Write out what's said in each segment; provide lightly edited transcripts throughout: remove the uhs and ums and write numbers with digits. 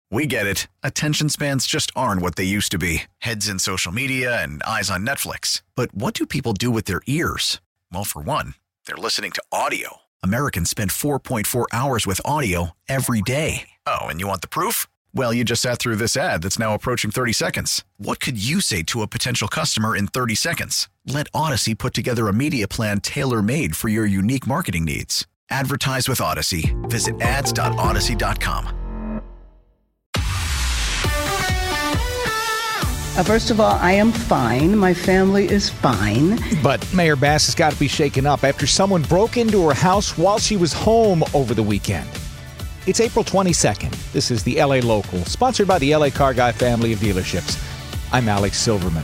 We get it. Attention spans just aren't what they used to be. Heads in social media and eyes on Netflix. But what do people do with their ears? Well, for one, they're listening to audio. Americans spend 4.4 hours with audio every day. Oh, and you want the proof? Well, you just sat through this ad that's now approaching 30 seconds. What could you say to a potential customer in 30 seconds? Let Odyssey put together a media plan tailor-made for your unique marketing needs. Advertise with Odyssey. Visit ads.odyssey.com. First of all, I am fine. My family is fine. But Mayor Bass has got to be shaken up after someone broke into her house while she was home over the weekend. It's April 22nd. This is the LA Local, sponsored by the LA Car Guy family of dealerships. I'm Alex Silverman.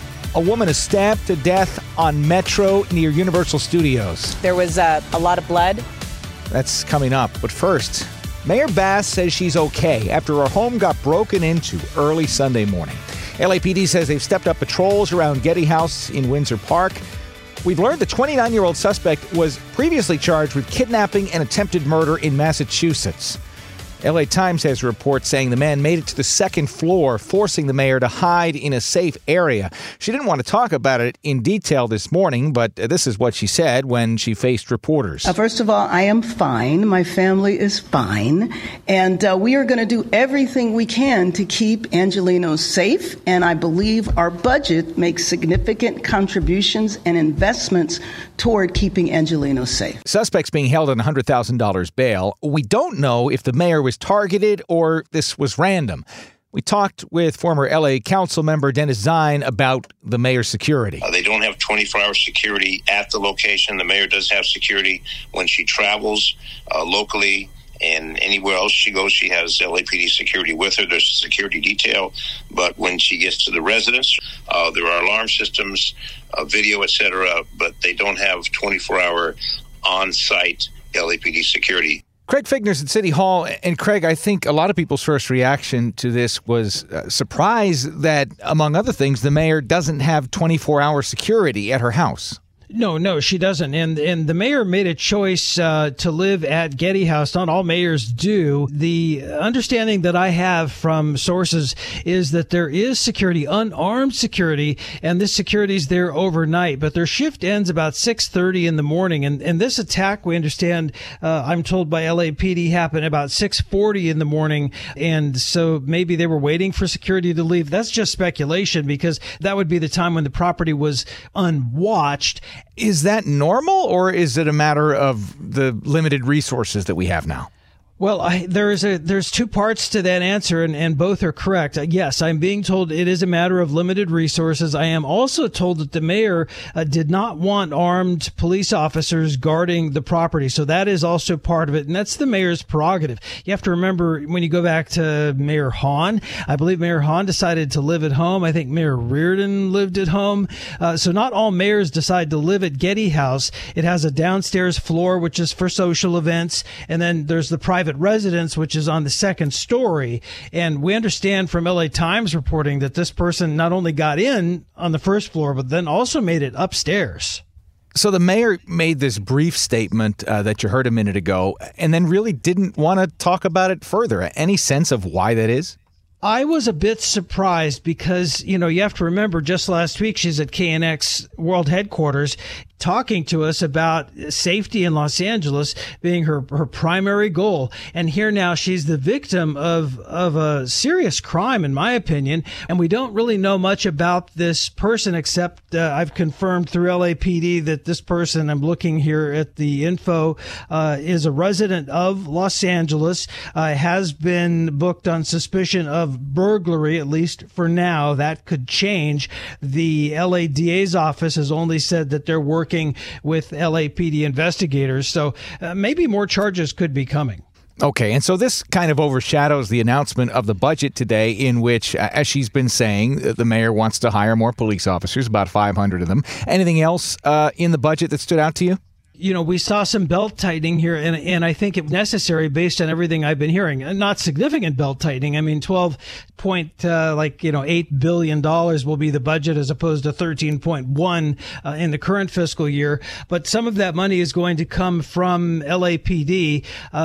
A woman is stabbed to death on Metro near Universal Studios. There was a lot of blood. That's coming up. But first, Mayor Bass says she's okay after her home got broken into early Sunday morning. LAPD says they've stepped up patrols around Getty House in Windsor Park. We've learned the 29-year-old suspect was previously charged with kidnapping and attempted murder in Massachusetts. LA Times has a report saying the man made it to the second floor, forcing the mayor to hide in a safe area. She didn't want to talk about it in detail this morning, but this is what she said when she faced reporters. First of all, I am fine. My family is fine. And we are going to do everything we can to keep Angelenos safe. And I believe our budget makes significant contributions and investments toward keeping Angelenos safe. Suspects being held on $100,000 bail. We don't know if the mayor was targeted or this was random. We talked with former LA council member Dennis Zine about the mayor's security. They don't have 24-hour security at the location. The mayor does have security when she travels locally, and anywhere else she goes, she has LAPD security with her. There's a security detail. But when she gets to the residence, there are alarm systems, video, etc., but they don't have 24-hour on-site LAPD security. Craig Figner's at City Hall. And Craig, I think a lot of people's first reaction to this was surprise that, among other things, the mayor doesn't have 24-hour security at her house. No, she doesn't. And the mayor made a choice to live at Getty House. Not all mayors do. The understanding that I have from sources is that there is security, unarmed security, and this security is there overnight. But their shift ends about 6:30 in the morning. And this attack, we understand, I'm told by LAPD, happened about 6:40 in the morning. And so maybe they were waiting for security to leave. That's just speculation, because that would be the time when the property was unwatched. Is that normal, or is it a matter of the limited resources that we have now? Well, there's two parts to that answer, and both are correct. Yes, I'm being told it is a matter of limited resources. I am also told that the mayor did not want armed police officers guarding the property. So that is also part of it, and that's the mayor's prerogative. You have to remember, when you go back to Mayor Hahn, I believe Mayor Hahn decided to live at home. I think Mayor Reardon lived at home. So not all mayors decide to live at Getty House. It has a downstairs floor, which is for social events, and then there's the private residence, which is on the second story. And we understand from LA Times reporting that this person not only got in on the first floor, but then also made it upstairs. So the mayor made this brief statement that you heard a minute ago, and then really didn't want to talk about it further. Any sense of why that is? I was a bit surprised because, you have to remember, just last week she's at KNX World Headquarters talking to us about safety in Los Angeles being her primary goal. And here now she's the victim of a serious crime, in my opinion. And we don't really know much about this person, except I've confirmed through LAPD that this person, I'm looking here at the info, is a resident of Los Angeles, has been booked on suspicion of burglary, at least for now. That could change. The LADA's office has only said that they're working with LAPD investigators, so maybe more charges could be coming. Okay, and so this kind of overshadows the announcement of the budget today, in which, as she's been saying, the mayor wants to hire more police officers, about 500 of them. Anything else in the budget that stood out to you? we saw some belt tightening here, and I think it's necessary based on everything I've been hearing. Not significant belt tightening. I mean, $8 billion will be the budget as opposed to 13.1 in the current fiscal year. But some of that money is going to come from LAPD.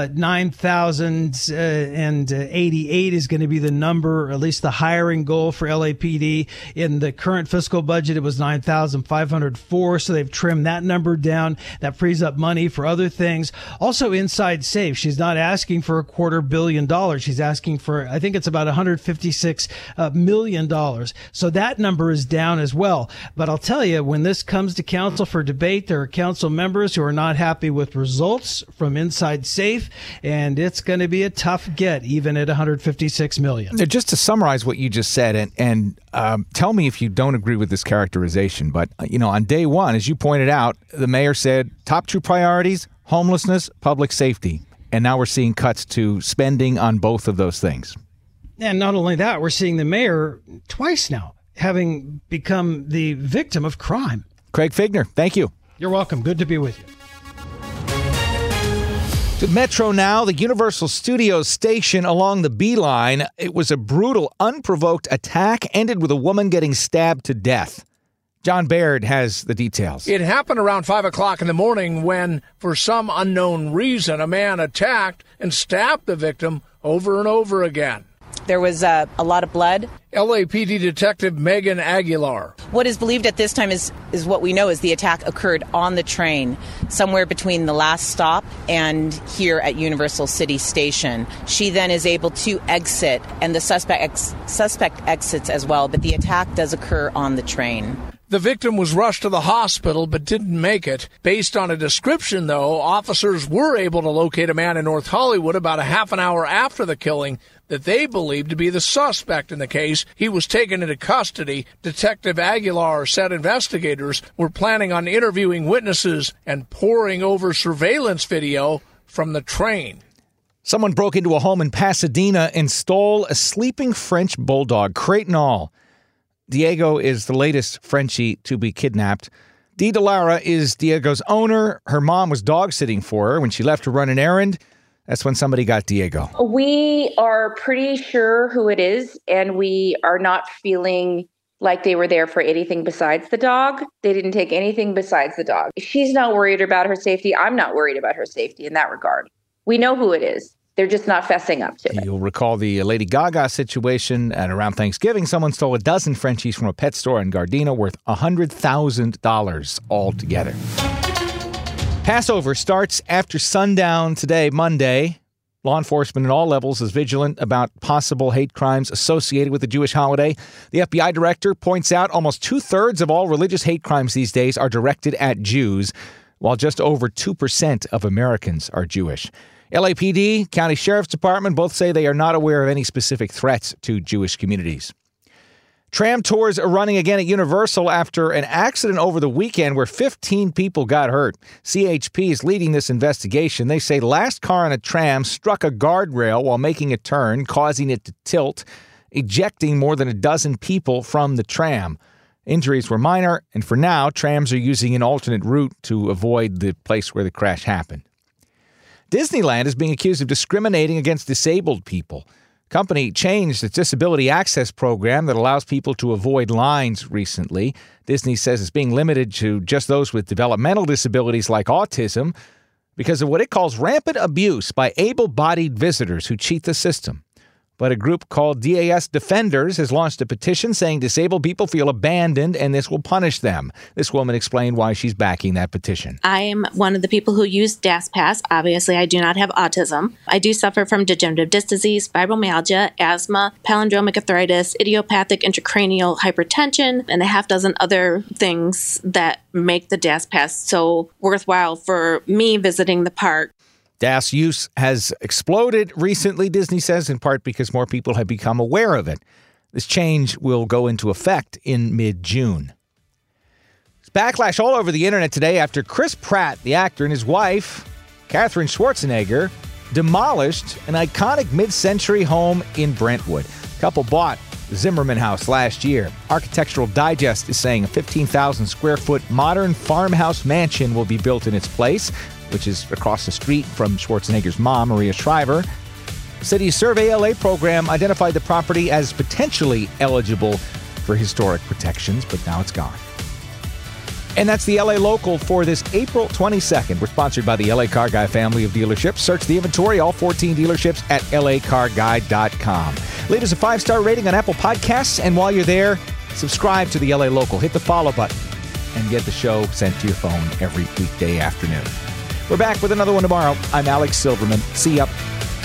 9,088 is going to be the number, or at least the hiring goal for LAPD. In the current fiscal budget, it was 9,504. So they've trimmed that number down. That frees up money for other things. Also, Inside Safe, she's not asking for $250 million. She's asking for, I think it's about $156 million. So that number is down as well. But I'll tell you, when this comes to council for debate, there are council members who are not happy with results from Inside Safe, and it's going to be a tough get, even at $156 million. Just to summarize what you just said, and tell me if you don't agree with this characterization, but, on day one, as you pointed out, the mayor said top two priorities, homelessness, public safety. And now we're seeing cuts to spending on both of those things. And not only that, we're seeing the mayor twice now having become the victim of crime. Craig Fiegener, thank you. You're welcome. Good to be with you. To Metro now, the Universal Studios station along the Beeline. It was a brutal, unprovoked attack, ended with a woman getting stabbed to death. John Baird has the details. It happened around 5 o'clock in the morning when, for some unknown reason, a man attacked and stabbed the victim over and over again. There was a lot of blood. LAPD Detective Megan Aguilar. What is believed at this time is what we know is the attack occurred on the train, somewhere between the last stop and here at Universal City Station. She then is able to exit, and the suspect exits as well, but the attack does occur on the train. The victim was rushed to the hospital but didn't make it. Based on a description, though, officers were able to locate a man in North Hollywood about a half an hour after the killing that they believed to be the suspect in the case. He was taken into custody. Detective Aguilar said investigators were planning on interviewing witnesses and poring over surveillance video from the train. Someone broke into a home in Pasadena and stole a sleeping French bulldog, crate and all. Diego is the latest Frenchie to be kidnapped. Dee DeLara is Diego's owner. Her mom was dog sitting for her when she left to run an errand. That's when somebody got Diego. We are pretty sure who it is, and we are not feeling like they were there for anything besides the dog. They didn't take anything besides the dog. She's not worried about her safety. I'm not worried about her safety in that regard. We know who it is. They're just not fessing up to it. You'll recall the Lady Gaga situation at around Thanksgiving. Someone stole a dozen Frenchies from a pet store in Gardena worth $100,000 altogether. Passover starts after sundown today, Monday. Law enforcement at all levels is vigilant about possible hate crimes associated with the Jewish holiday. The FBI director points out almost 2/3 of all religious hate crimes these days are directed at Jews, while just over 2% of Americans are Jewish. LAPD, County Sheriff's Department both say they are not aware of any specific threats to Jewish communities. Tram tours are running again at Universal after an accident over the weekend where 15 people got hurt. CHP is leading this investigation. They say last car on a tram struck a guardrail while making a turn, causing it to tilt, ejecting more than a dozen people from the tram. Injuries were minor, and for now, trams are using an alternate route to avoid the place where the crash happened. Disneyland is being accused of discriminating against disabled people. The company changed its disability access program that allows people to avoid lines recently. Disney says it's being limited to just those with developmental disabilities like autism because of what it calls rampant abuse by able-bodied visitors who cheat the system. But a group called DAS Defenders has launched a petition saying disabled people feel abandoned and this will punish them. This woman explained why she's backing that petition. I am one of the people who use DAS Pass. Obviously, I do not have autism. I do suffer from degenerative disc disease, fibromyalgia, asthma, palindromic arthritis, idiopathic intracranial hypertension, and a half dozen other things that make the DAS Pass so worthwhile for me visiting the park. DAS use has exploded recently, Disney says, in part because more people have become aware of it. This change will go into effect in mid-June. There's backlash all over the internet today after Chris Pratt, the actor, and his wife, Katherine Schwarzenegger, demolished an iconic mid-century home in Brentwood. The couple bought Zimmerman House last year. Architectural Digest is saying a 15,000 square foot modern farmhouse mansion will be built in its place, which is across the street from Schwarzenegger's mom, Maria Shriver. The city's Survey LA program identified the property as potentially eligible for historic protections, but now it's gone. And that's the LA Local for this April 22nd. We're sponsored by the LA Car Guy family of dealerships. Search the inventory, all 14 dealerships at lacarguy.com. Leave us a 5-star rating on Apple Podcasts, and while you're there, subscribe to the LA Local. Hit the follow button and get the show sent to your phone every weekday afternoon. We're back with another one tomorrow. I'm Alex Silverman. See ya.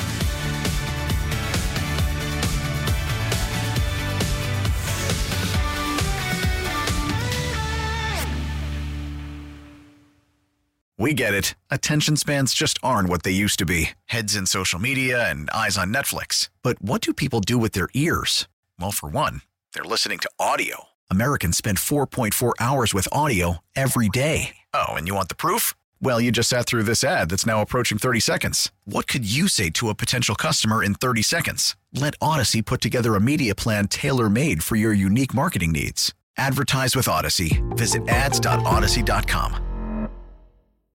We get it. Attention spans just aren't what they used to be. Heads in social media and eyes on Netflix. But what do people do with their ears? Well, for one, they're listening to audio. Americans spend 4.4 hours with audio every day. Oh, and you want the proof? Well, you just sat through this ad that's now approaching 30 seconds. What could you say to a potential customer in 30 seconds? Let Odyssey put together a media plan tailor-made for your unique marketing needs. Advertise with Odyssey. Visit ads.odyssey.com.